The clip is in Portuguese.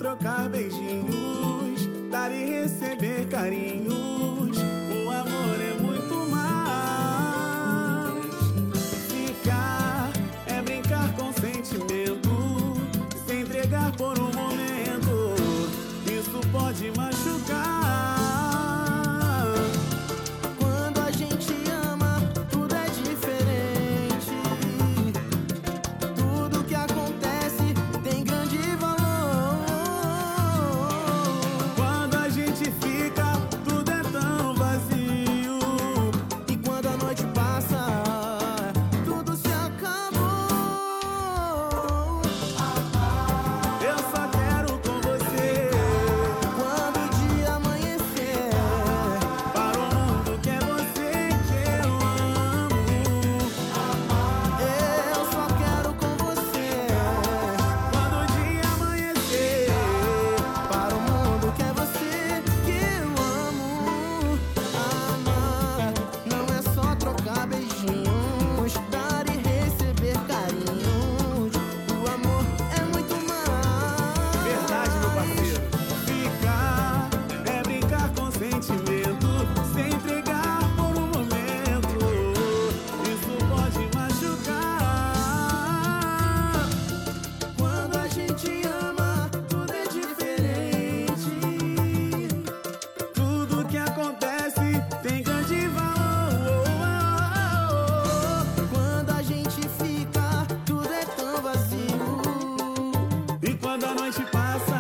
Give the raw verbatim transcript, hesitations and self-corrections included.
trocar beijinhos, dar e receber carinhos. O amor é muito mais. Ficar é brincar com sentimento, se entregar por um momento. Isso pode machucar. Quando a gente ama, tudo é diferente. Tudo que acontece tem grande valor. Quando a gente fica, tudo é tão vazio. E quando a noite passa, tudo se acabou. Eu só quero com você. Quando o dia amanhecer, Para o mundo que é você que eu amo. eu só quero com você. Quando o dia amanhecer, Para o mundo que é você que eu amo. Amar não é só trocar beijinhos, dar e receber carinhos. O amor é muito mais. verdade, meu parceiro. Ficar é brincar com sentimento, se entregar por um momento. Isso pode machucar. Quando a gente ama, tudo é diferente. Tudo que acontece tem grande valor. Quando a gente fica, tudo é tão vazio. E quando a noite passa,